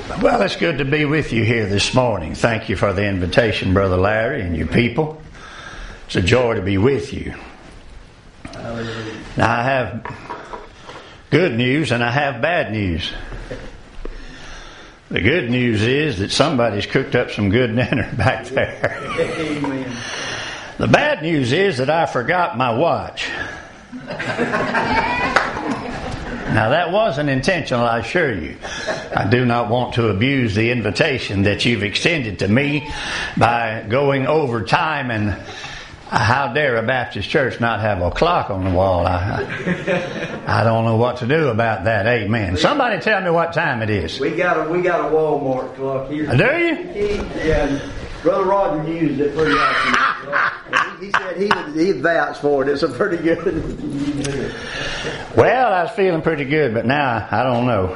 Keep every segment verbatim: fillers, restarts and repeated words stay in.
Well, it's good to be with you here this morning. Thank you for the invitation, Brother Larry, and your people. It's a joy to be with you. Now, I have good news and I have bad news. The good news is that somebody's cooked up some good dinner back there. Amen. The bad news is that I forgot my watch. Now, that wasn't intentional, I assure you. I do not want to abuse the invitation that you've extended to me by going over time, and how dare a Baptist church not have a clock on the wall? I, I don't know what to do about that. Amen. Somebody tell me what time it is. We got a we got a Walmart clock here. Do you? Yeah. Brother Roger used it pretty often. He, he said he would he'd vouch for it. It's a pretty good. Well, I was feeling pretty good, but now I don't know.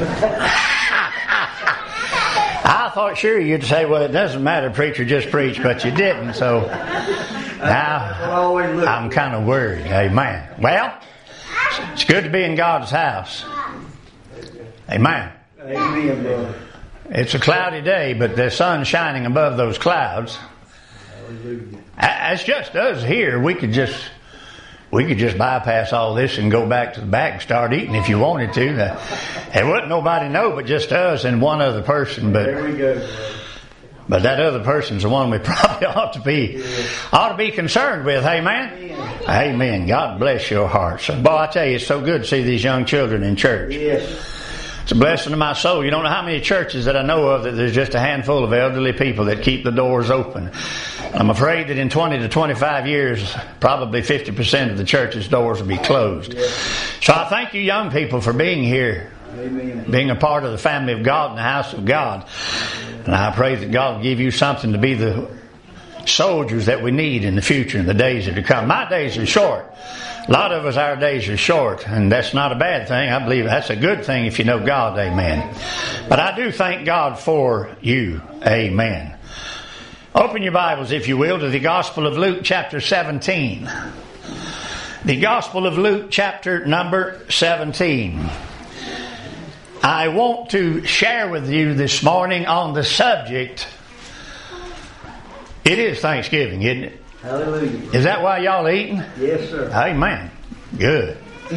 I thought sure you'd say, well, it doesn't matter, preacher, just preach, but you didn't. So now I'm kind of worried. Amen. Well, it's good to be in God's house. Amen. Amen, brother. It's a cloudy day, but the sun's shining above those clouds. As just us here, we could just we could just bypass all this and go back to the back and start eating if you wanted to. There wouldn't nobody know but just us and one other person. But there we go. But that other person's the one we probably ought to be ought to be concerned with. Amen. Amen. Amen. God bless your heart. So, boy, I tell you, it's so good to see these young children in church. Yes. It's a blessing to my soul. You don't know how many churches that I know of that there's just a handful of elderly people that keep the doors open. I'm afraid that in twenty to twenty-five years, probably fifty percent of the church's doors will be closed. So I thank you young people for being here, Amen. being a part of the family of God and the house of God. And I pray that God will give you something to be the soldiers that we need in the future, in the days that are to come. My days are short. A lot of us, our days are short, and that's not a bad thing. I believe that's a good thing if you know God. Amen. But I do thank God for you. Amen. Open your Bibles, if you will, to the Gospel of Luke, chapter seventeen. The Gospel of Luke, chapter number seventeen. I want to share with you this morning on the subject. It is Thanksgiving, isn't it? Hallelujah. Is that why y'all eating? Yes, sir. Amen. Good.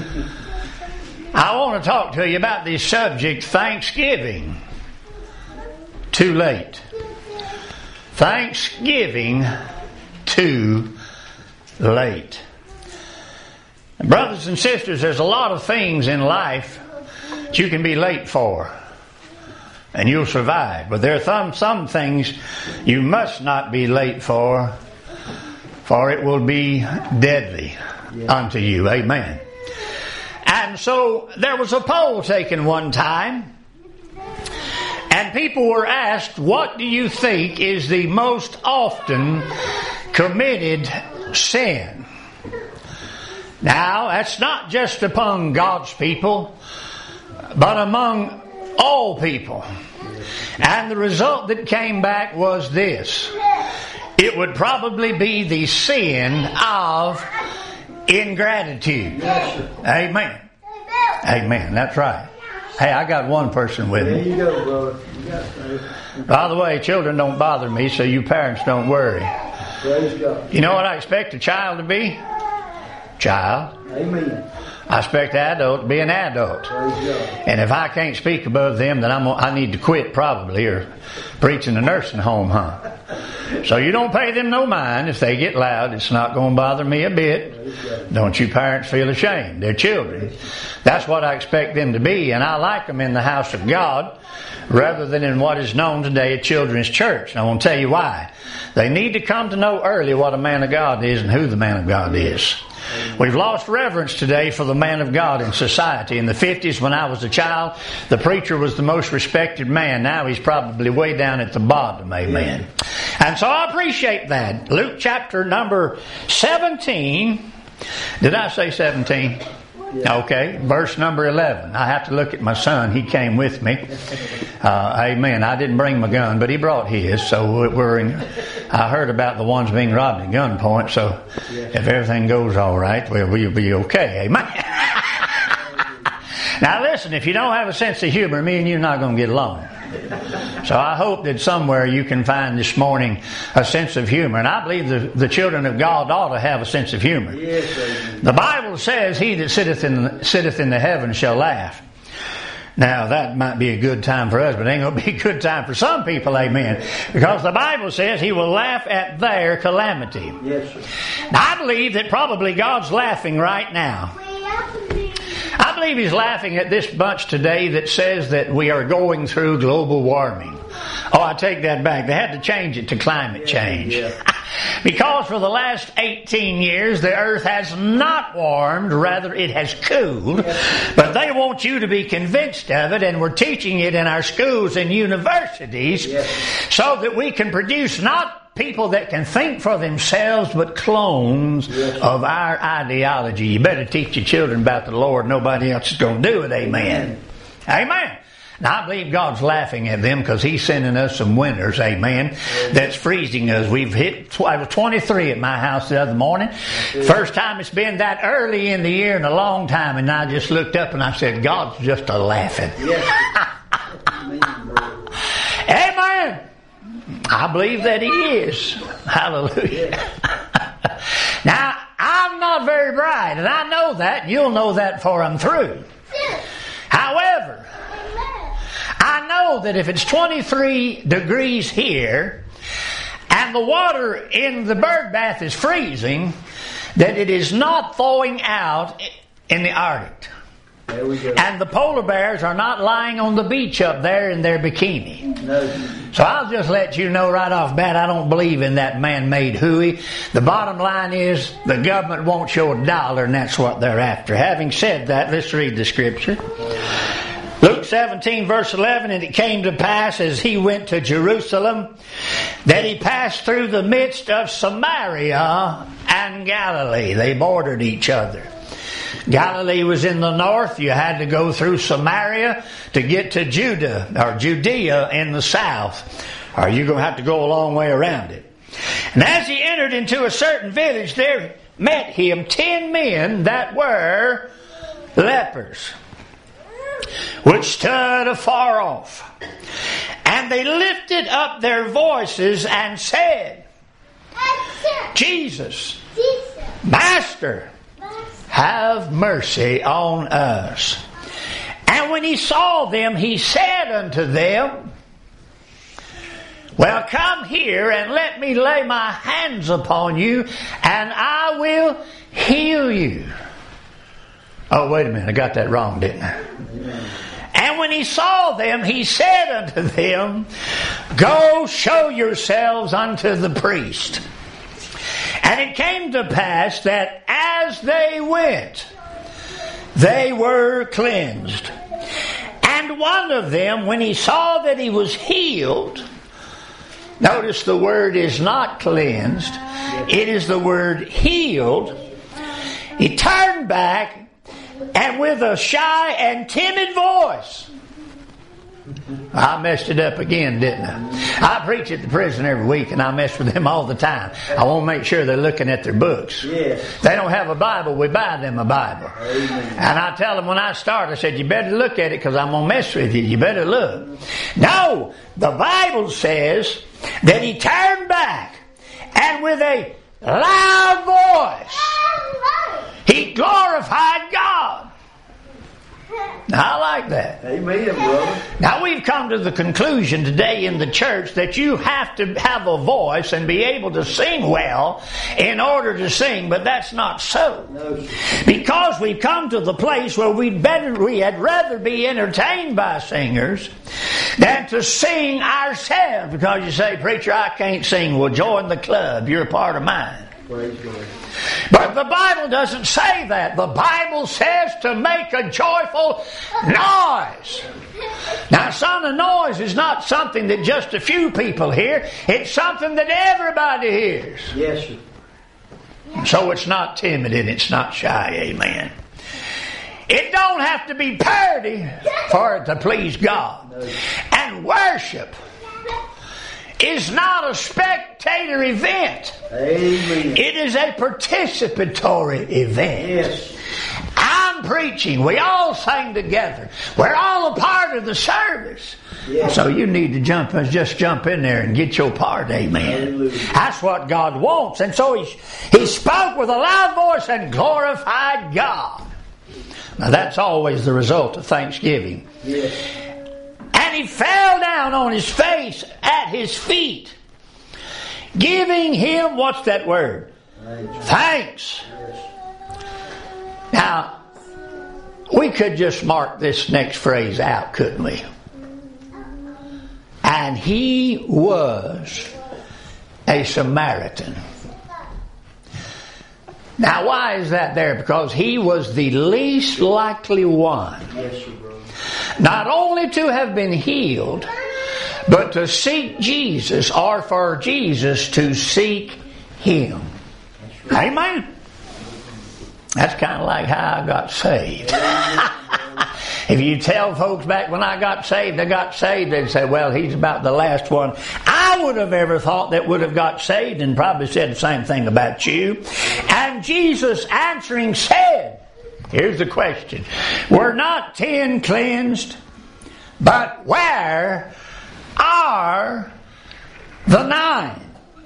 I want to talk to you about the subject, Thanksgiving. Too late. Thanksgiving too late. Brothers and sisters, there's a lot of things in life that you can be late for, and you'll survive. But there are some, some things you must not be late for, for it will be deadly yeah. unto you. Amen. And so there was a poll taken one time, and people were asked, what do you think is the most often committed sin? Now, that's not just among God's people, but among all people. And the result that came back was this. It would probably be the sin of ingratitude. Amen. Amen. That's right. Hey, I got one person with There me. you go, brother. You got it. By the way, children don't bother me, so you parents don't worry. Praise God. You know what I expect a child to be? Child. Amen. I expect an adult to be an adult. Praise God. And if I can't speak above them, then I'm, I need to quit probably, or preach in a nursing home, huh? So you don't pay them no mind if they get loud. It's not going to bother me a bit. Don't you parents feel ashamed? They're children. That's what I expect them to be, and I like them in the house of God rather than in what is known today a children's church. And I want to tell you why. They need to come to know early what a man of God is and who the man of God is. We've lost reverence today for the man of God in society. In the fifties, when I was a child, the preacher was the most respected man. Now he's probably way down at the bottom. Amen. And so I appreciate that. Luke chapter number seventeen. Did I say seventeen? Yeah. Okay, verse number eleven. I have to look at my son. He came with me. Uh, amen. I didn't bring my gun, but he brought his. So we're in, I heard about the ones being robbed at gunpoint. So if everything goes all right, well, we'll be okay. Amen. Now listen, if you don't have a sense of humor, me and you are not going to get along. So I hope that somewhere you can find this morning a sense of humor. And I believe the, the children of God ought to have a sense of humor. Yes, the Bible says, he that sitteth in, the, sitteth in the heavens shall laugh. Now, that might be a good time for us, but it ain't going to be a good time for some people, amen. Because the Bible says he will laugh at their calamity. Yes, sir. Now, I believe that probably God's laughing right now. I believe he's laughing at this bunch today that says that we are going through global warming. Oh, I take that back. They had to change it to climate change. Yeah. Because for the last eighteen years, the earth has not warmed, rather it has cooled. But they want you to be convinced of it, and we're teaching it in our schools and universities so that we can produce not people that can think for themselves, but clones of our ideology. You better teach your children about the Lord. Nobody else is going to do it. Amen. Amen. Now, I believe God's laughing at them because he's sending us some winters, amen, that's freezing us. We've hit, I was twenty-three at my house the other morning. First time it's been that early in the year in a long time, and I just looked up and I said, God's just a laughing. Amen. I believe that he is. Hallelujah. Now, I'm not very bright, and I know that, and you'll know that before I'm through. However, I know that if it's twenty-three degrees here and the water in the bird bath is freezing, that it is not thawing out in the Arctic. There we go. And the polar bears are not lying on the beach up there in their bikini. No. So I'll just let you know right off bat, I don't believe in that man-made hooey. The bottom line is the government wants your dollar, and that's what they're after. Having said that, let's read the scripture. Luke seventeen verse eleven, and it came to pass as he went to Jerusalem that he passed through the midst of Samaria and Galilee. They bordered each other. Galilee was in the north. You had to go through Samaria to get to Judah or Judea in the south, or you're going to have to go a long way around it. And as he entered into a certain village, there met him ten men that were lepers, which stood afar off. And they lifted up their voices and said, Jesus, Master, have mercy on us. And when he saw them, he said unto them, well, come here and let me lay my hands upon you, and I will heal you. Oh, wait a minute, I got that wrong, didn't I? And when he saw them, he said unto them, go show yourselves unto the priest. And it came to pass that as they went, they were cleansed. And one of them, when he saw that he was healed, notice the word is not cleansed, it is the word healed, he turned back, and with a shy and timid voice, I messed it up again, didn't I? I preach at the prison every week, and I mess with them all the time. I want to make sure they're looking at their books. Yes. They don't have a Bible, we buy them a Bible. Amen. And I tell them when I start, I said, you better look at it because I'm going to mess with you. You better look. No, the Bible says that he turned back, and with a loud voice, he glorified God. Now, I like that. Amen, brother. Now, we've come to the conclusion today in the church that you have to have a voice and be able to sing well in order to sing, but that's not so. No. Because we've come to the place where we'd better, we had rather be entertained by singers than to sing ourselves. Because you say, preacher, I can't sing. Well, join the club. You're a part of mine. Praise God. But the Bible doesn't say that. The Bible says to make a joyful noise. Now, son, the noise is not something that just a few people hear. It's something that everybody hears. Yes, sir. So it's not timid and it's not shy. Amen. It don't have to be parody for it to please God. And worship is not a spectator event. Amen. It is a participatory event. Yes. I'm preaching. We all sang together. We're all a part of the service. Yeah. So you need to jump, just jump in there and get your part. Amen. Hallelujah. That's what God wants. And so he, he spoke with a loud voice and glorified God. Now that's always the result of thanksgiving. Yeah. And he fell down on his face at his feet, giving him, what's that word? Thanks. Now, we could just mark this next phrase out, couldn't we? And he was a Samaritan. Now, why is that there? Because he was the least likely one. Not only to have been healed, but to seek Jesus, or for Jesus to seek him. Amen? That's kind of like how I got saved. If you tell folks back when I got saved, I got saved, they'd say, well, he's about the last one I would have ever thought that would have got saved, and probably said the same thing about you. And Jesus answering said, here's the question, were not ten cleansed? But where are the nine?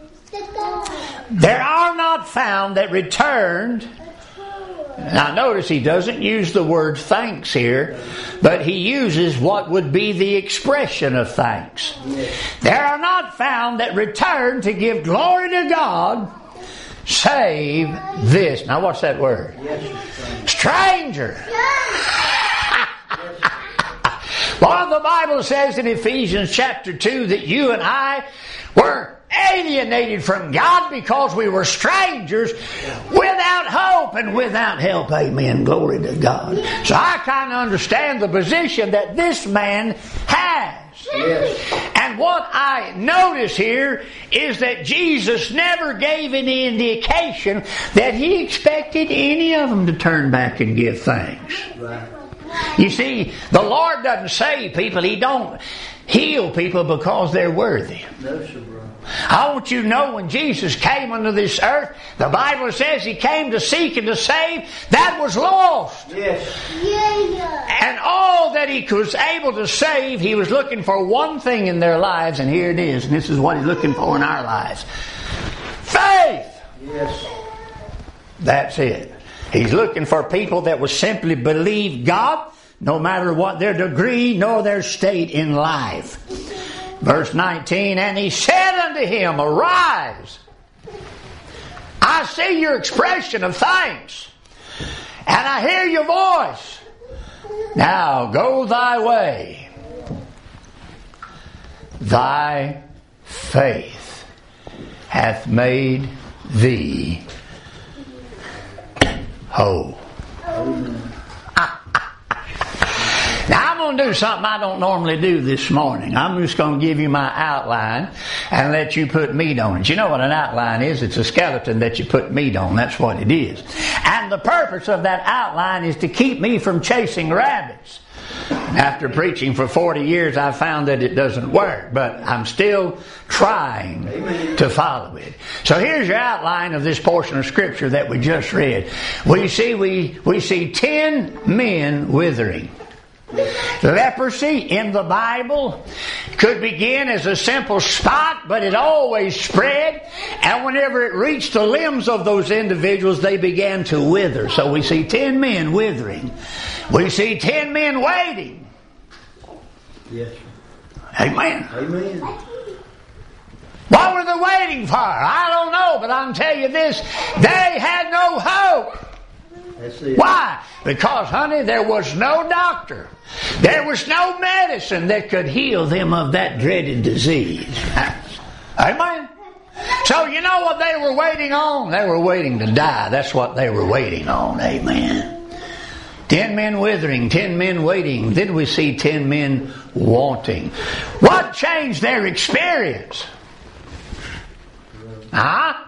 There are not found that returned. Now notice he doesn't use the word thanks here, but he uses what would be the expression of thanks. There are not found that return to give glory to God, save this. Now what's that word? Stranger. Well, the Bible says in Ephesians chapter two that you and I were alienated from God because we were strangers without hope and without help. Amen. Glory to God. So I kind of understand the position that this man has. Yes. And what I notice here is that Jesus never gave any indication that he expected any of them to turn back and give thanks. Right. You see, the Lord doesn't save people. He don't heal people because they're worthy. No, sir, bro. I want you to know when Jesus came unto this earth, the Bible says he came to seek and to save that was lost. Yes. Yeah. And all that he was able to save, he was looking for one thing in their lives, and here it is. And this is what he's looking for in our lives. Faith. Yes. That's it. He's looking for people that will simply believe God, no matter what their degree nor their state in life. Verse nineteen, and he said unto him, arise. I see your expression of thanks, and I hear your voice. Now go thy way. Thy faith hath made thee whole. Now I'm going to do something I don't normally do this morning. I'm just going to give you my outline and let you put meat on it. You know what an outline is? It's a skeleton that you put meat on. That's what it is. And the purpose of that outline is to keep me from chasing rabbits. After preaching for forty years, I found that it doesn't work, but I'm still trying to follow it. So here's your outline of this portion of Scripture that we just read. We see we we see ten men withering. Leprosy in the Bible could begin as a simple spot, but it always spread, and whenever it reached the limbs of those individuals, they began to wither. So we see ten men withering. We see ten men waiting. Yes. Amen. Amen. What were they waiting for? I don't know, but I can tell you this, they had no hope. Why? Because, honey, there was no doctor. There was no medicine that could heal them of that dreaded disease. Amen? So you know what they were waiting on? They were waiting to die. That's what they were waiting on. Amen. Ten men withering, ten men waiting. Then we see ten men wanting. What changed their experience? Huh?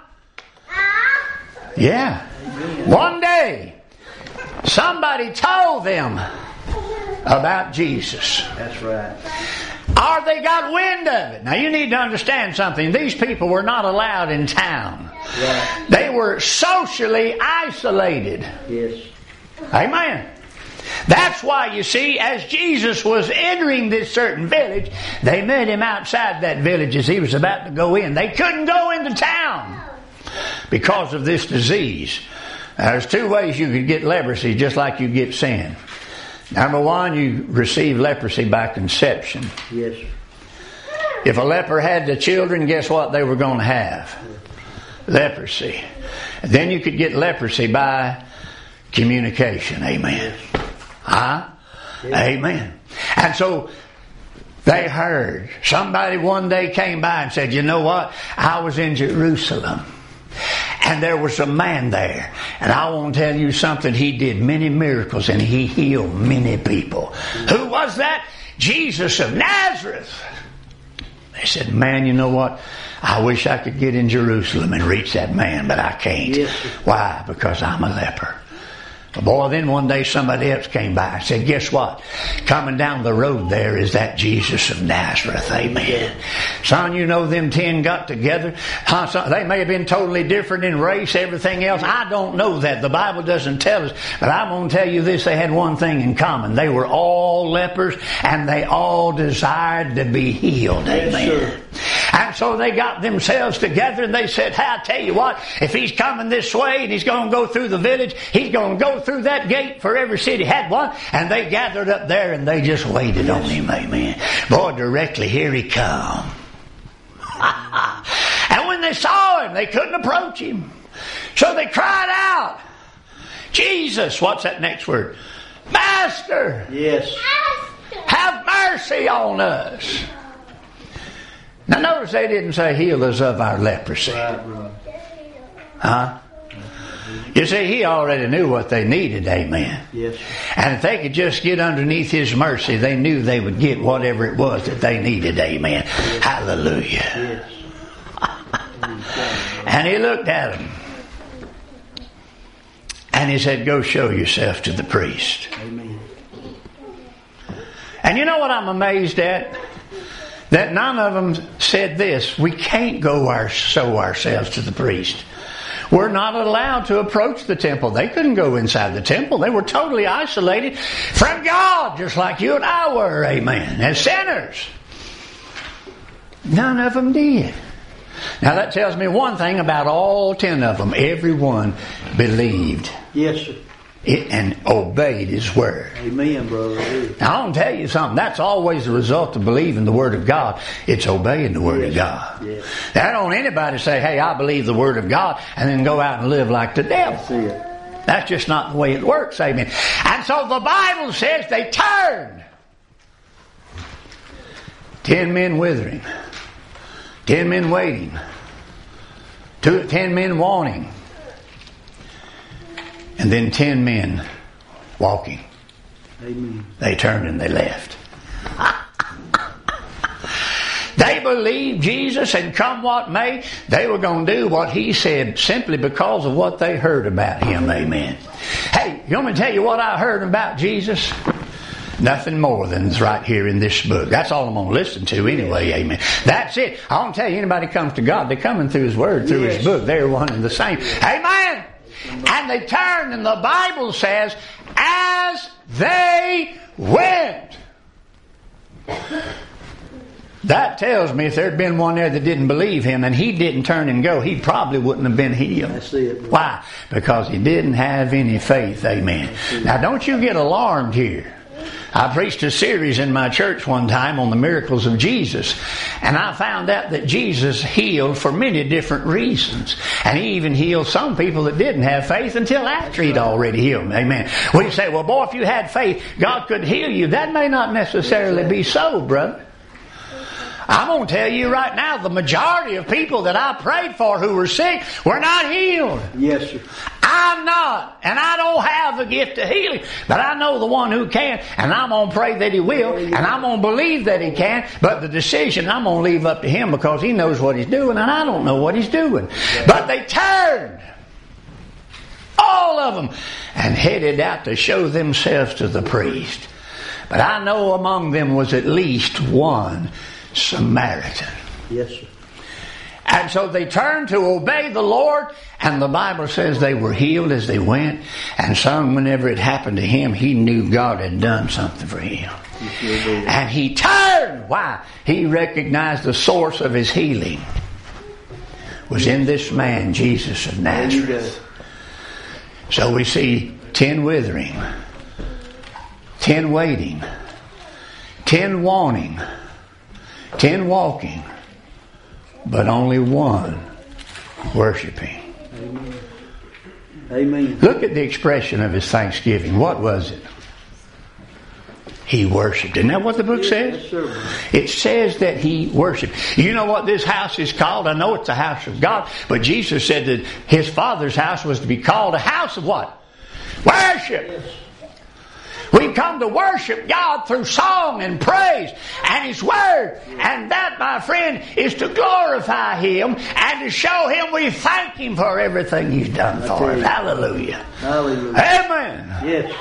Yeah. One day, somebody told them about Jesus. That's right. Or they got wind of it. Now you need to understand something. These people were not allowed in town. Right. They were socially isolated. Yes. Amen. That's why, you see, as Jesus was entering this certain village, they met him outside that village as he was about to go in. They couldn't go into town because of this disease. Now, there's two ways you could get leprosy, just like you get sin. Number one, you receive leprosy by conception. Yes. If a leper had the children, guess what they were going to have? Leprosy. Then you could get leprosy by communication. Amen. Huh? Yes. Amen. And so they heard. Somebody one day came by and said, you know what? I was in Jerusalem. And there was a man there. And I want to tell you something. He did many miracles and he healed many people. Who was that? Jesus of Nazareth. They said, man, you know what? I wish I could get in Jerusalem and reach that man, but I can't. Yes. Why? Because I'm a leper. Boy, then one day somebody else came by and said, guess what? Coming down the road there is that Jesus of Nazareth. Amen. Son, you know them ten got together. Huh, son, they may have been totally different in race, everything else. I don't know that. The Bible doesn't tell us. But I'm going to tell you this. They had one thing in common. They were all lepers and they all desired to be healed. Amen. Yes, and so they got themselves together and they said, hey, I tell you what, if he's coming this way and he's going to go through the village, he's going to go through that gate, for every city had one. And they gathered up there and they just waited on him. Amen. Boy, directly here he come. And when they saw him, they couldn't approach him. So they cried out, Jesus, what's that next word? Master. Yes. Have mercy on us. Now notice they didn't say heal us of our leprosy. Right, right. Huh? You see, he already knew what they needed, amen. Yes. And if they could just get underneath his mercy, they knew they would get whatever it was that they needed, amen. Yes. Hallelujah. Yes. And he looked at them. And he said, go show yourself to the priest. Amen. And you know what I'm amazed at? That none of them said this, we can't go our, show ourselves to the priest. We're not allowed to approach the temple. They couldn't go inside the temple. They were totally isolated from God, just like you and I were, amen, as sinners. None of them did. Now that tells me one thing about all ten of them. Everyone believed. Yes, sir. It, and obeyed his word. Amen, brother. Now I want to tell you something. That's always the result of believing the word of God. It's obeying the word yes. of God. Yes. Now don't anybody say, hey, I believe the word of God, and then go out and live like the devil. That's it. That's just not the way it works, amen. And so the Bible says they turned. Ten men withering. Ten men waiting. Two, ten men wanting. And then ten men walking. Amen. They turned and they left. They believed Jesus, and come what may, they were going to do what he said simply because of what they heard about him. Amen. Hey, you want me to tell you what I heard about Jesus? Nothing more than is right here in this book. That's all I'm going to listen to anyway, amen. That's it. I want to tell you, anybody comes to God, they're coming through his word, through yes. his book. They're one and the same. Amen. And they turned, and the Bible says, as they went. That tells me if there'd been one there that didn't believe him and he didn't turn and go, he probably wouldn't have been healed. That's it. Why? Because he didn't have any faith. Amen. Now don't you get alarmed here. I preached a series in my church one time on the miracles of Jesus, and I found out that Jesus healed for many different reasons. And he even healed some people that didn't have faith until after he'd already healed them. Amen. We say, well, boy, if you had faith, God could heal you. That may not necessarily be so, brother. I'm going to tell you right now, the majority of people that I prayed for who were sick were not healed. Yes, sir. I'm not, and I don't have the gift of healing, but I know the one who can, and I'm going to pray that he will, and I'm going to believe that he can, but the decision I'm going to leave up to him because he knows what he's doing, and I don't know what he's doing. But they turned, all of them, and headed out to show themselves to the priest. But I know among them was at least one Samaritan. Yes, sir. And so they turned to obey the Lord, and the Bible says they were healed as they went. And some, whenever it happened to him, he knew God had done something for him. And he turned. Why? He recognized the source of his healing was in this man, Jesus of Nazareth. So we see ten withering, ten waiting, ten wanting, ten walking, but only one worshiping. Amen. Amen. Look at the expression of his thanksgiving. What was it? He worshipped. Isn't that what the book says? Yes, sir. It says that he worshipped. You know what this house is called? I know it's the house of God, but Jesus said that his Father's house was to be called a house of what? Worship. Yes. We come to worship God through song and praise and His Word. And that, my friend, is to glorify Him and to show Him we thank Him for everything He's done for us. Hallelujah. Hallelujah. Amen. Yes.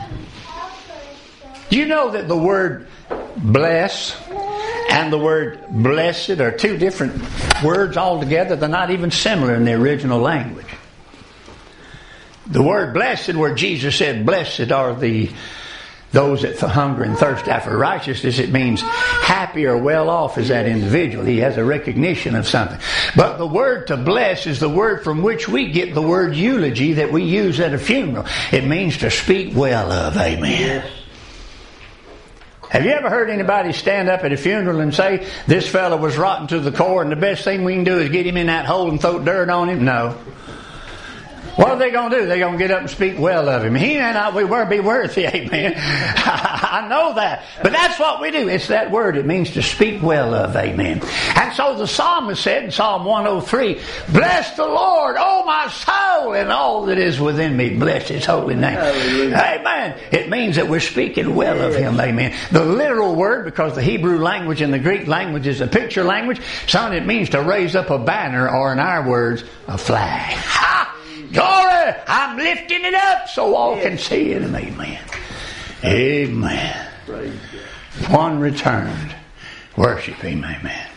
You know that the word bless and the word blessed are two different words altogether. They're not even similar in the original language. The word blessed, where Jesus said, blessed are the those that hunger and thirst after righteousness, it means happy or well off is that individual. He has a recognition of something. But the word to bless is the word from which we get the word eulogy that we use at a funeral. It means to speak well of. Amen. Yes. Have you ever heard anybody stand up at a funeral and say, this fellow was rotten to the core and the best thing we can do is get him in that hole and throw dirt on him? No. What are they going to do? They're going to get up and speak well of him. He may not be worthy, amen. I know that. But that's what we do. It's that word. It means to speak well of, amen. And so the psalmist said in Psalm one oh three, bless the Lord, O my soul, and all that is within me. Bless His holy name. Hallelujah. Amen. It means that we're speaking well of Him, amen. The literal word, because the Hebrew language and the Greek language is a picture language, son, it means to raise up a banner, or in our words, a flag. Ha! Glory! I'm lifting it up so all can see it. Amen. Amen. One returned. Worship Him. Amen.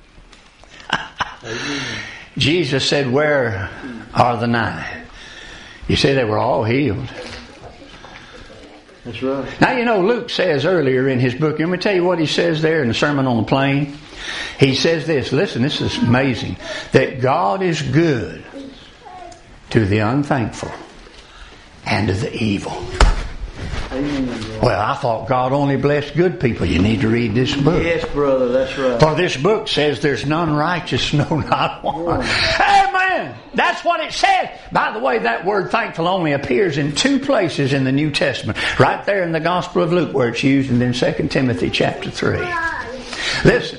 Jesus said, where are the nine? You say they were all healed. That's right. Now, you know, Luke says earlier in his book, let me tell you what he says there in the Sermon on the Plain. He says this, listen, this is amazing, that God is good to the unthankful and to the evil. Amen. Well, I thought God only blessed good people. You need to read this book. Yes, brother, that's right. For this book says there's none righteous, no, not one. Amen. That's what it says. By the way, that word thankful only appears in two places in the New Testament. Right there in the Gospel of Luke where it's used, and then Second Timothy chapter three. Listen.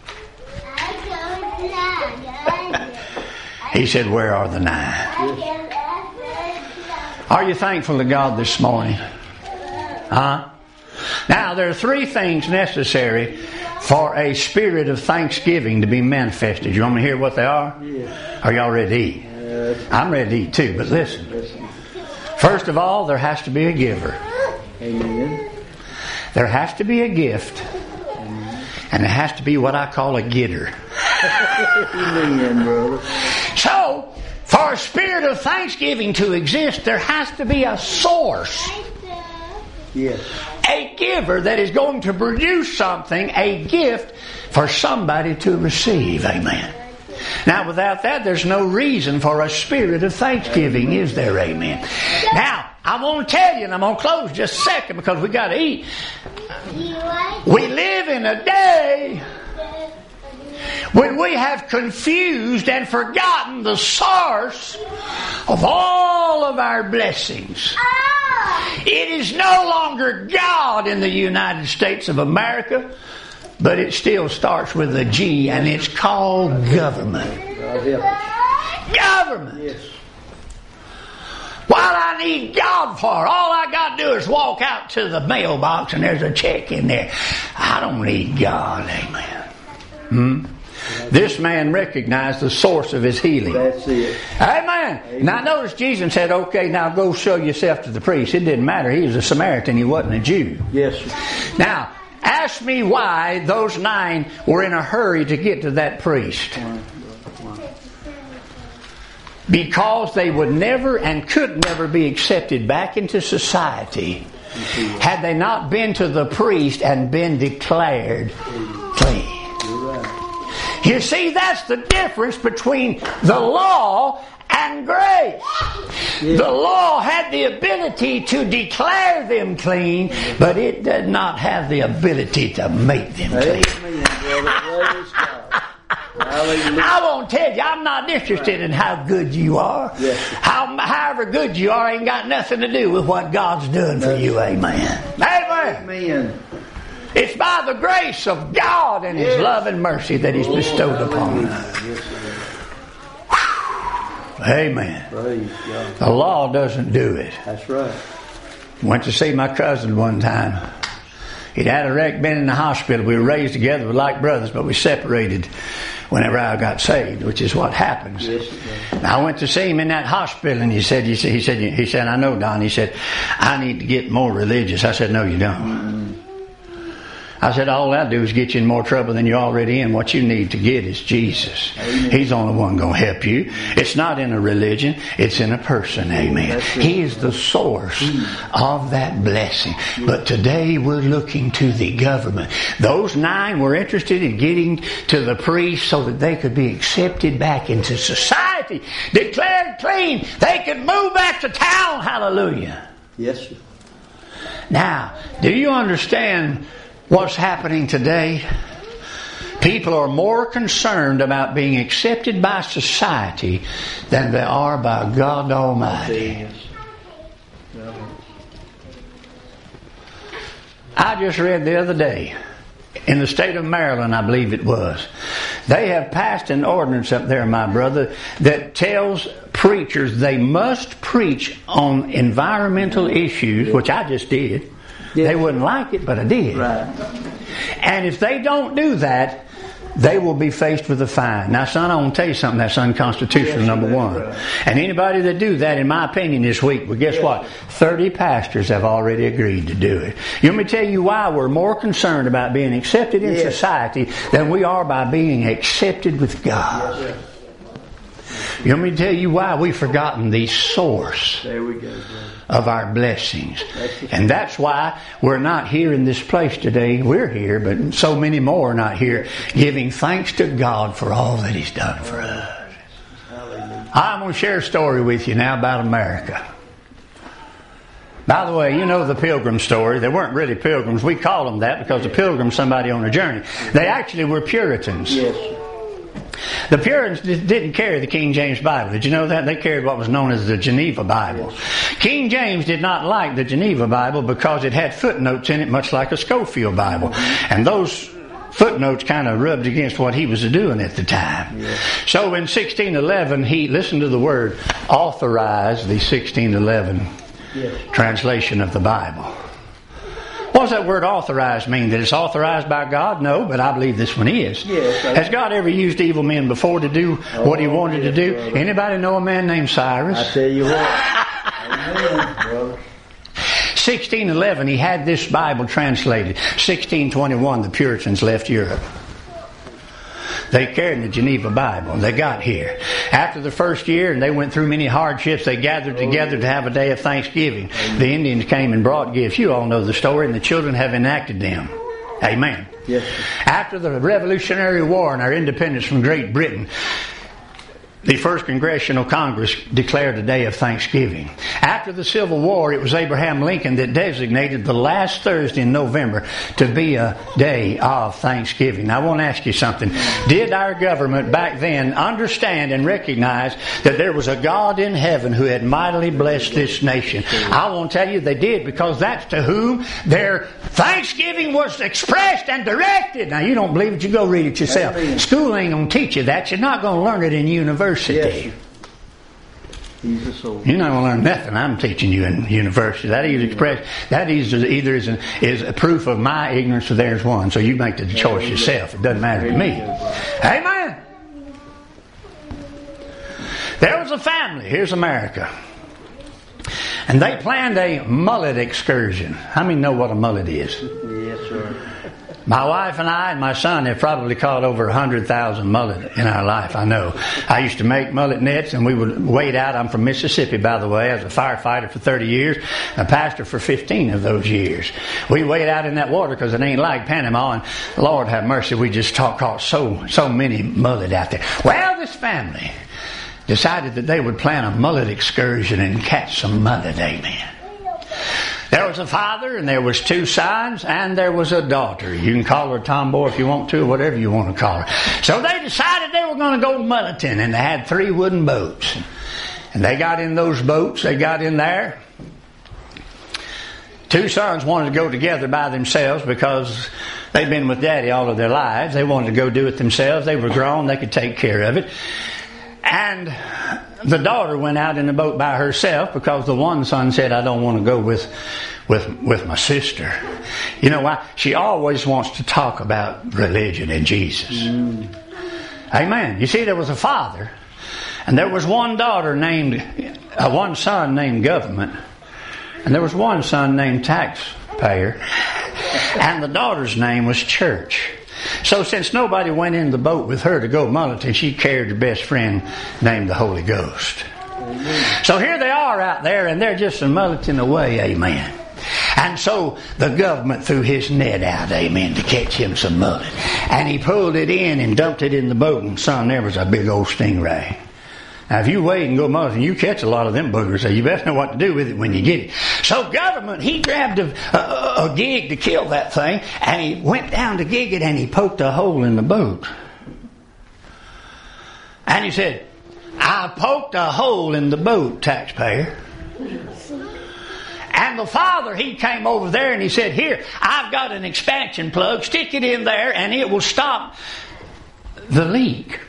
He said, where are the nine? Are you thankful to God this morning? Huh? Now, there are three things necessary for a spirit of thanksgiving to be manifested. You want me to hear what they are? Yes. Are y'all ready to eat? Yes. I'm ready to eat too, but listen. First of all, there has to be a giver. Amen. There has to be a gift. And there has to be what I call a getter. Amen, brother. So, for a spirit of thanksgiving to exist, there has to be a source. Yes. A giver that is going to produce something, a gift for somebody to receive. Amen. Now, without that, there's no reason for a spirit of thanksgiving, is there? Amen. Now, I want to tell you, and I'm going to close just a second because we got to eat. We live in a day when we have confused and forgotten the source of all of our blessings. It is no longer God in the United States of America, but it still starts with a G, and it's called government. Government. Yes. What I need God for, all I got to do is walk out to the mailbox and there's a check in there. I don't need God. Amen. Hmm? This man recognized the source of his healing. That's it. Amen. Amen. Now notice Jesus said, okay, now go show yourself to the priest. It didn't matter. He was a Samaritan. He wasn't a Jew. Yes, sir. Now, ask me why those nine were in a hurry to get to that priest. because they would never and could never be accepted back into society had they not been to the priest and been declared clean. You see, that's the difference between the law and grace. The law had the ability to declare them clean, but it did not have the ability to make them clean. I won't tell you, I'm not interested in how good you are. How, however good you are ain't got nothing to do with what God's doing for you. Amen. Amen. Amen. It's by the grace of God and His love and mercy that He's bestowed upon us. Amen. The law doesn't do it. That's right. Went to see my cousin one time. He'd had a wreck, been in the hospital. We were raised together, we were like brothers, but we separated whenever I got saved, which is what happens. Yes, I went to see him in that hospital, and he said, he said, he said, he said, I know, Don. He said, I need to get more religious. I said, no, you don't. Mm-hmm. I said, all I do is get you in more trouble than you're already in. What you need to get is Jesus. Amen. He's the only one going to help you. It's not in a religion. It's in a person. Amen. He is the source of that blessing. But today we're looking to the government. Those nine were interested in getting to the priest so that they could be accepted back into society, declared clean. They could move back to town. Hallelujah. Yes, sir. Now, do you understand what's happening today? People are more concerned about being accepted by society than they are by God Almighty. I just read the other day, in the state of Maryland, I believe it was, they have passed an ordinance up there, my brother, that tells preachers they must preach on environmental issues, which I just did. Yeah. They wouldn't like it, but I did. Right. And if they don't do that, they will be faced with a fine. Now, son, I want to tell you something that's unconstitutional, yes, number one. Right. And anybody that do that, in my opinion, this week, well, guess yes. what? thirty pastors have already agreed to do it. You want me to tell you why we're more concerned about being accepted in yes. society than we are by being accepted with God? Yes. You want me to tell you why we've forgotten the source there we go, of our blessings. And that's why we're not here in this place today. We're here, but so many more are not here, giving thanks to God for all that He's done for us. I'm going to share a story with you now about America. By the way, you know the Pilgrim story. They weren't really pilgrims. We call them that because a pilgrim's somebody on a journey. They actually were Puritans. Yes. The Puritans didn't carry the King James Bible. Did you know that? They carried what was known as the Geneva Bible. King James did not like the Geneva Bible because it had footnotes in it much like a Schofield Bible. And those footnotes kind of rubbed against what he was doing at the time. Yeah. So in sixteen eleven, he, listened to the word, authorized the sixteen eleven yeah. translation of the Bible. What does that word authorized mean? That it's authorized by God? No, but I believe this one is. Yes, Has God ever used evil men before to do oh, what He wanted yes, to do? Brother. Anybody know a man named Cyrus? I tell you what. Amen, brother. sixteen eleven, he had this Bible translated. sixteen twenty-one, the Puritans left Europe. They carried the Geneva Bible. They got here. After the first year, and they went through many hardships, they gathered together to have a day of Thanksgiving. The Indians came and brought gifts. You all know the story, and the children have enacted them. Amen. Yes. After the Revolutionary War and our independence from Great Britain, the first Congressional Congress declared a day of Thanksgiving. After the Civil War, it was Abraham Lincoln that designated the last Thursday in November to be a day of Thanksgiving. Now, I want to ask you something. Did our government back then understand and recognize that there was a God in heaven who had mightily blessed this nation? I want to tell you they did, because that's to whom their Thanksgiving was expressed and directed. Now, you don't believe it, you go read it yourself. Amen. School ain't going to teach you that. You're not going to learn it in university. Yes. He's a soul. You're not going to learn nothing I'm teaching you in university. That is expressed. That is either is, an, is a proof of my ignorance or theirs one. So you make the choice yourself. It doesn't matter to me. Amen. There was a family. Here's America. And they planned a mullet excursion. How many know what a mullet is? Yes, sir. My wife and I and my son have probably caught over one hundred thousand mullet in our life, I know. I used to make mullet nets and we would wade out. I'm from Mississippi, by the way. I was a firefighter for thirty years, a pastor for fifteen of those years. We wade out in that water because it ain't like Panama, and Lord have mercy, we just talk, caught so, so many mullet out there. Well, this family decided that they would plan a mullet excursion and catch some mullet, amen. There was a father, and there was two sons, and there was a daughter. You can call her a tomboy if you want to, or whatever you want to call her. So they decided they were going to go mulleting, and they had three wooden boats. And they got in those boats, they got in there. Two sons wanted to go together by themselves because they'd been with Daddy all of their lives. They wanted to go do it themselves. They were grown, they could take care of it. And the daughter went out in the boat by herself because the one son said, I don't want to go with with with my sister. You know why? She always wants to talk about religion and Jesus. Mm. Amen. You see, there was a father, and there was one daughter named, uh, one son named government, and there was one son named taxpayer, and the daughter's name was church. So since nobody went in the boat with her to go mulleting, she carried her best friend named the Holy Ghost. Amen. So here they are out there, and they're just mulleting away, amen. And so the government threw his net out, amen, to catch him some mullet. And he pulled it in and dumped it in the boat, and son, there was a big old stingray. Now, if you wait and go mulleting, you catch a lot of them boogers, so you better know what to do with it when you get it. So government, he grabbed a, a, a gig to kill that thing, and he went down to gig it, and he poked a hole in the boat. And he said, I poked a hole in the boat, taxpayer. And the father, he came over there and he said, here, I've got an expansion plug, stick it in there, and it will stop the leak.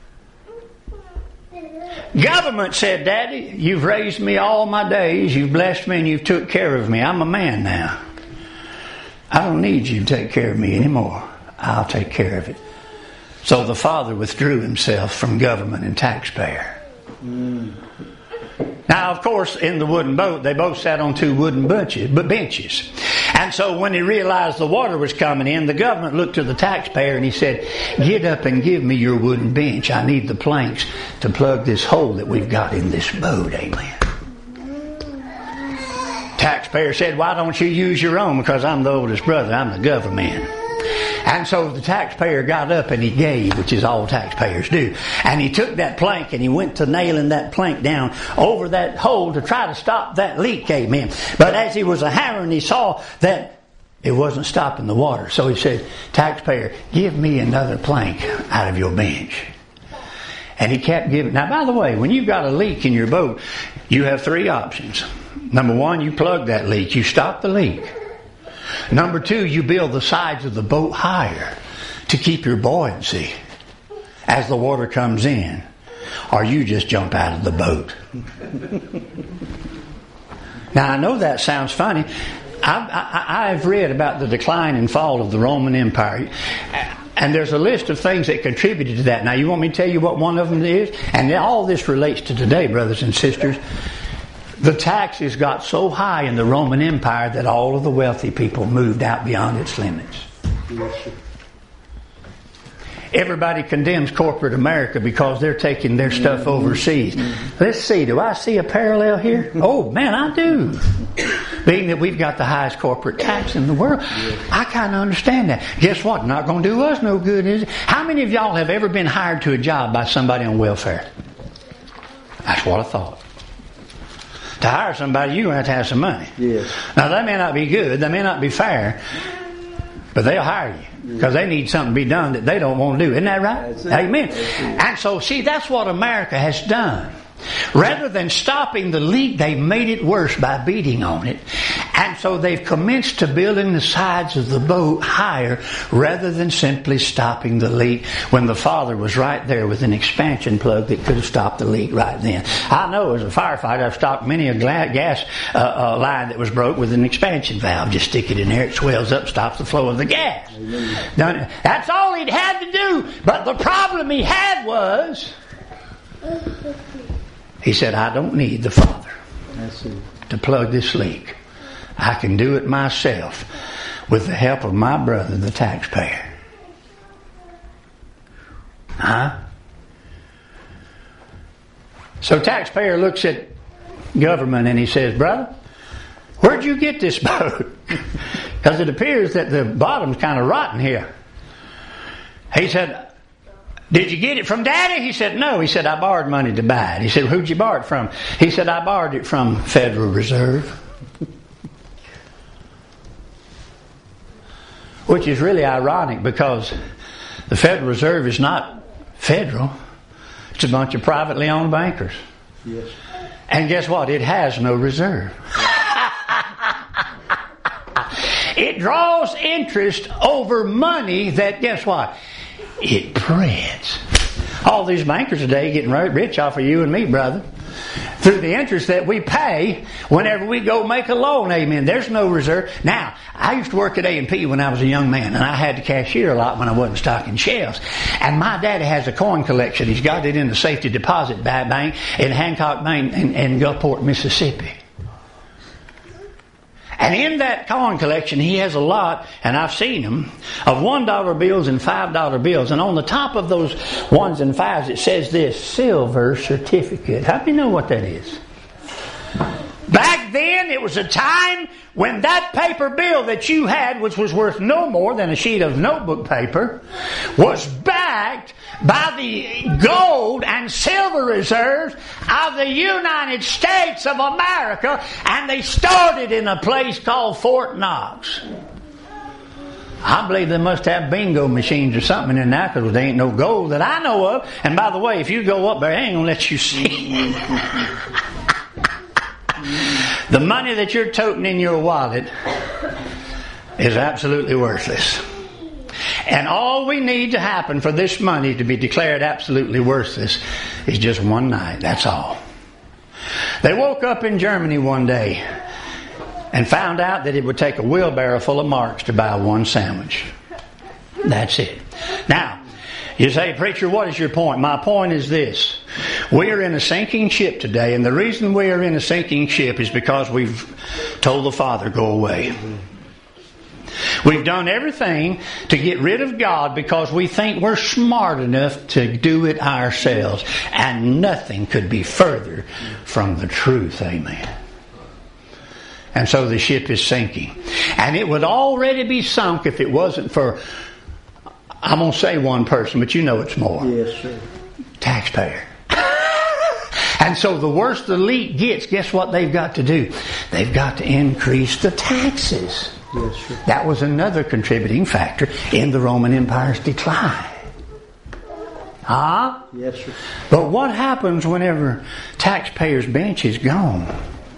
Government said, Daddy, you've raised me all my days, you've blessed me, and you've took care of me. I'm a man now. I don't need you to take care of me anymore. I'll take care of it. So the father withdrew himself from government and taxpayer. Mm. Now, of course, in the wooden boat, they both sat on two wooden benches, but benches. And so when he realized the water was coming in, the government looked to the taxpayer and he said, get up and give me your wooden bench. I need the planks to plug this hole that we've got in this boat. Amen. Taxpayer said, why don't you use your own? Because I'm the oldest brother. I'm the government. And so the taxpayer got up and he gave, which is all taxpayers do. And he took that plank and he went to nailing that plank down over that hole to try to stop that leak, amen. But as he was a hammering, he saw that it wasn't stopping the water. So he said, taxpayer, give me another plank out of your bench. And he kept giving. Now, by the way, when you've got a leak in your boat, you have three options. Number one, you plug that leak. You stop the leak. Number two, you build the sides of the boat higher to keep your buoyancy as the water comes in. Or you just jump out of the boat. Now, I know that sounds funny. I've, I, I've read about the decline and fall of the Roman Empire. And there's a list of things that contributed to that. Now, you want me to tell you what one of them is? And all this relates to today, brothers and sisters. The taxes got so high in the Roman Empire that all of the wealthy people moved out beyond its limits. Everybody condemns corporate America because they're taking their stuff overseas. Let's see, do I see a parallel here? Oh, man, I do. Being that we've got the highest corporate tax in the world, I kind of understand that. Guess what? Not going to do us no good, is it? How many of y'all have ever been hired to a job by somebody on welfare? That's what I thought. To hire somebody, you're going to have to have some money. Yes. Now, they may not be good, they may not be fair, but they'll hire you because they need something to be done that they don't want to do. Isn't that right? Amen. And so, see, that's what America has done. Rather than stopping the leak, they've made it worse by beating on it. And so they've commenced to building the sides of the boat higher rather than simply stopping the leak when the father was right there with an expansion plug that could have stopped the leak right then. I know as a firefighter I've stopped many a gas uh, uh, line that was broke with an expansion valve. Just stick it in there, it swells up, stops the flow of the gas. Amen. That's all he'd had to do. But the problem he had was... He said, I don't need the Father to plug this leak. I can do it myself. with the help of my brother, the taxpayer. Huh? So taxpayer looks at government and he says, brother, where'd you get this boat? Because it appears that the bottom's kind of rotten here. He said, did you get it from Daddy? He said, no. He said, I borrowed money to buy it. He said, who'd you borrow it from? He said, I borrowed it from Federal Reserve. Which is really ironic because the Federal Reserve is not federal. It's a bunch of privately owned bankers. Yes. And guess what? It has no reserve. It draws interest over money that, guess what? It prints. All these bankers today getting rich off of you and me, brother. Through the interest that we pay whenever we go make a loan. Amen. There's no reserve. Now, I used to work at A and P when I was a young man, and I had to cashier a lot when I wasn't stocking shelves. And my daddy has a coin collection. He's got it in the Safety Deposit Bank in Hancock Bank in, in Gulfport, Mississippi. And in that coin collection, he has a lot, and I've seen them, of one dollar bills and five dollar bills. And on the top of those ones and fives, it says this, silver certificate. How do you know what that is? Back then, it was a time when that paper bill that you had, which was worth no more than a sheet of notebook paper, was backed by the gold and silver reserves of the United States of America, and they started in a place called Fort Knox. I believe they must have bingo machines or something in there because there ain't no gold that I know of. And by the way, if you go up there, they ain't going to let you see. The money that you're toting in your wallet is absolutely worthless. And all we need to happen for this money to be declared absolutely worthless is just one night. That's all. They woke up in Germany one day and found out that it would take a wheelbarrow full of marks to buy one sandwich. That's it. Now, you say, preacher, what is your point? My point is this. We are in a sinking ship today, and the reason we are in a sinking ship is because we've told the Father, go away. We've done everything to get rid of God because we think we're smart enough to do it ourselves. And nothing could be further from the truth. Amen. And so the ship is sinking. And it would already be sunk if it wasn't for, I'm going to say one person, but you know it's more. Yes, sir. Taxpayer. And so the worse the leak gets, guess what they've got to do? They've got to increase the taxes. Yes, sir. That was another contributing factor in the Roman Empire's decline. Huh? Yes, sir. But what happens whenever taxpayers' bench is gone?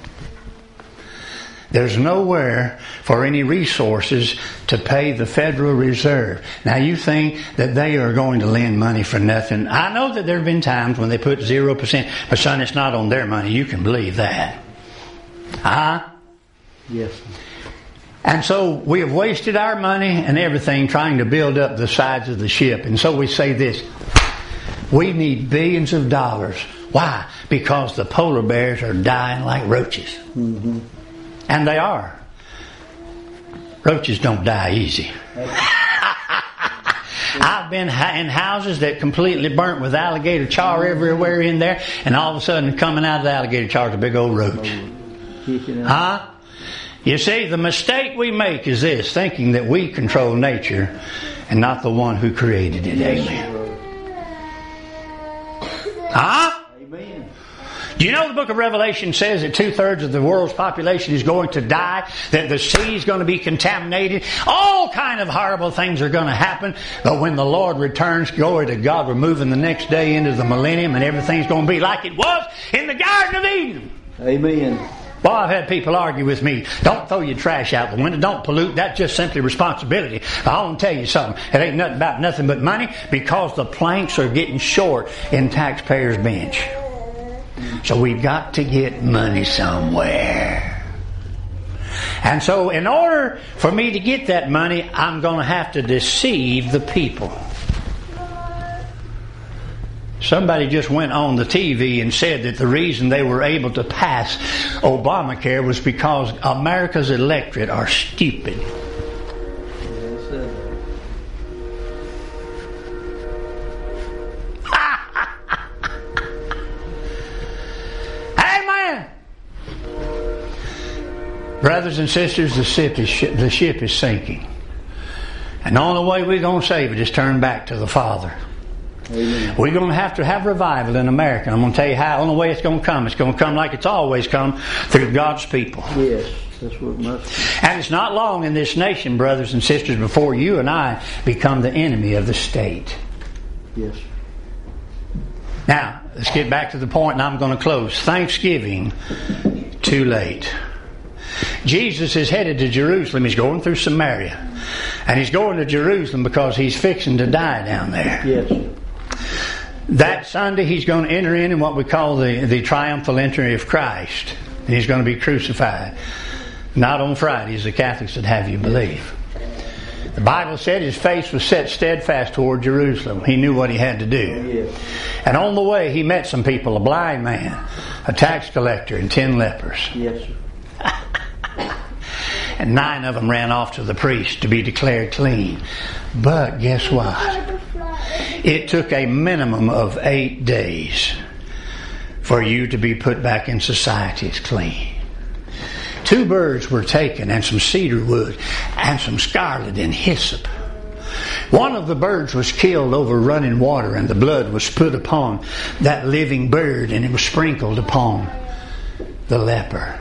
There's nowhere for any resources to pay the Federal Reserve. Now you think that they are going to lend money for nothing. I know that there have been times when they put zero percent, but son, it's not on their money. You can believe that. Huh? Yes. And so we have wasted our money and everything trying to build up the sides of the ship. And so we say this, we need billions of dollars. Why? Because the polar bears are dying like roaches. Mm-hmm. And they are. Roaches don't die easy. I've been in houses that completely burnt with alligator char everywhere in there, and all of a sudden coming out of the alligator char is a big old roach. Huh? You see, the mistake we make is this, thinking that we control nature and not the one who created it. Amen. Huh? Amen. Do you know the book of Revelation says that two-thirds of the world's population is going to die, that the sea is going to be contaminated, all kind of horrible things are going to happen, but when the Lord returns, glory to God, we're moving the next day into the millennium and everything's going to be like it was in the Garden of Eden. Amen. Well, I've had people argue with me, don't throw your trash out the window, don't pollute, that's just simply responsibility. I want to tell you something, it ain't nothing about nothing but money, because the planks are getting short in taxpayers' bench. So we've got to get money somewhere. And so in order for me to get that money, I'm going to have to deceive the people. Somebody just went on the T V and said that the reason they were able to pass Obamacare was because America's electorate are stupid. Brothers and sisters, the ship is, the ship is sinking. And the only way we're going to save it is turn back to the Father. Amen. We're going to have to have revival in America. I'm going to tell you how. The only way it's going to come, it's going to come like it's always come, through God's people. Yes, that's what it must be. And it's not long in this nation, brothers and sisters, before you and I become the enemy of the state. Yes. Now, let's get back to the point, and I'm going to close. Thanksgiving, too late. Jesus is headed to Jerusalem. He's going through Samaria. And he's going to Jerusalem because he's fixing to die down there. Yes. That Sunday he's going to enter in in what we call the, the triumphal entry of Christ. And he's going to be crucified. Not on Friday, as the Catholics would have you believe. The Bible said his face was set steadfast toward Jerusalem. He knew what he had to do. Yes. And on the way he met some people, a blind man, a tax collector, and ten lepers. Yes, sir. And nine of them ran off to the priest to be declared clean. But guess what? It took a minimum of eight days for you to be put back in society as clean. Two birds were taken, and some cedar wood, and some scarlet and hyssop. One of the birds was killed over running water, and the blood was put upon that living bird, and it was sprinkled upon the leper.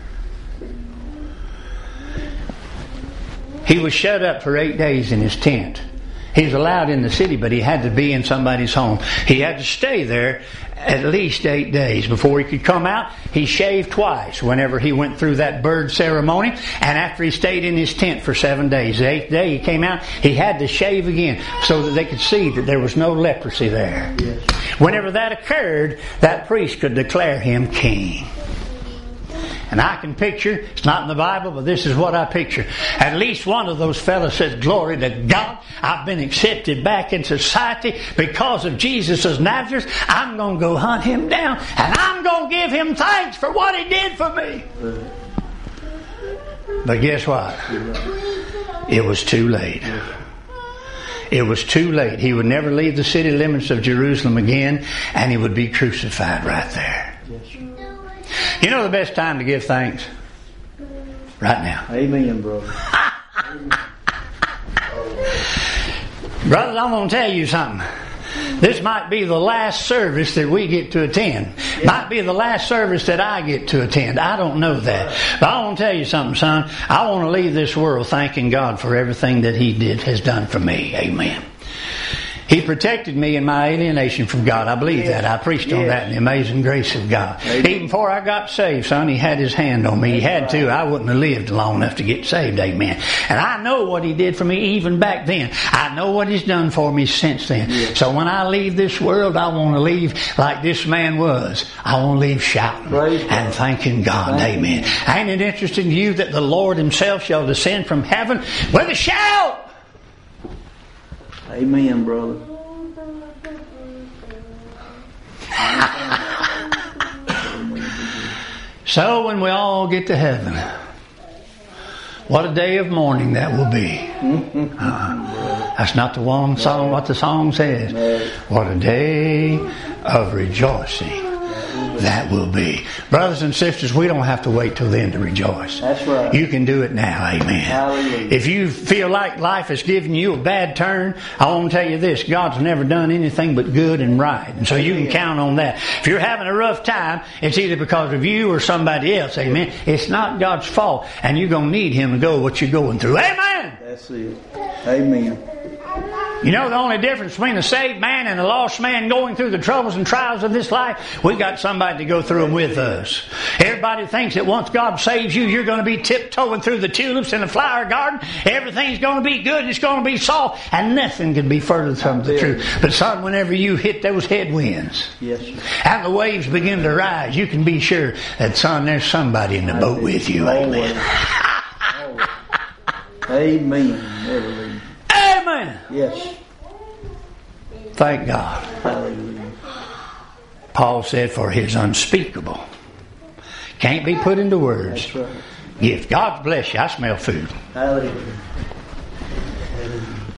He was shut up for eight days in his tent. He was allowed in the city, but he had to be in somebody's home. He had to stay there at least eight days before he could come out. He shaved twice whenever he went through that bird ceremony, and after he stayed in his tent for seven days. The eighth day he came out, he had to shave again so that they could see that there was no leprosy there. Yes. Whenever that occurred, that priest could declare him king. And I can picture, it's not in the Bible, but this is what I picture. At least one of those fellows says, glory to God, I've been accepted back in society because of Jesus of Nazareth. I'm going to go hunt him down, and I'm going to give him thanks for what he did for me. But guess what? It was too late. It was too late. He would never leave the city limits of Jerusalem again, and he would be crucified right there. You know the best time to give thanks? Right now. Amen, brother. Brothers, I'm going to tell you something. This might be the last service that we get to attend. Yeah. Might be the last service that I get to attend. I don't know that. But I want to tell you something, son. I want to leave this world thanking God for everything that he did, has done for me. Amen. He protected me in my alienation from God. I believe yes. that. I preached yes. on that in the amazing grace of God. Amen. Even before I got saved, son, he had his hand on me. He had to. I wouldn't have lived long enough to get saved. Amen. And I know what he did for me even back then. I know what he's done for me since then. Yes. So when I leave this world, I want to leave like this man was. I want to leave shouting Praise and God. Thanking God. Thank Amen. You. Ain't it interesting to you that the Lord himself shall descend from heaven with a shout? Amen, brother. So when we all get to heaven, what a day of mourning that will be. Uh, that's not the one song, what the song says. What a day of rejoicing that will be. Brothers and sisters, we don't have to wait till then to rejoice. That's right. You can do it now. Amen. Hallelujah. If you feel like life is giving you a bad turn, I want to tell you this. God's never done anything but good and right. And so you can count on that. If you're having a rough time, it's either because of you or somebody else. Amen. It's not God's fault. And you're going to need him to go what you're going through. Amen. That's it. Amen. You know the only difference between a saved man and a lost man going through the troubles and trials of this life? We got somebody to go through them with us. Everybody thinks that once God saves you, you're going to be tiptoeing through the tulips in the flower garden. Everything's going to be good. It's going to be soft. And nothing can be further from the truth. But son, whenever you hit those headwinds yes, sir. And the waves begin to rise, you can be sure that, son, there's somebody in the boat with you. Amen. Amen. Amen. Yes. Thank God. Hallelujah. Paul said, for his unspeakable. Can't be put into words. That's right. Gift. God bless you. I smell food. Hallelujah.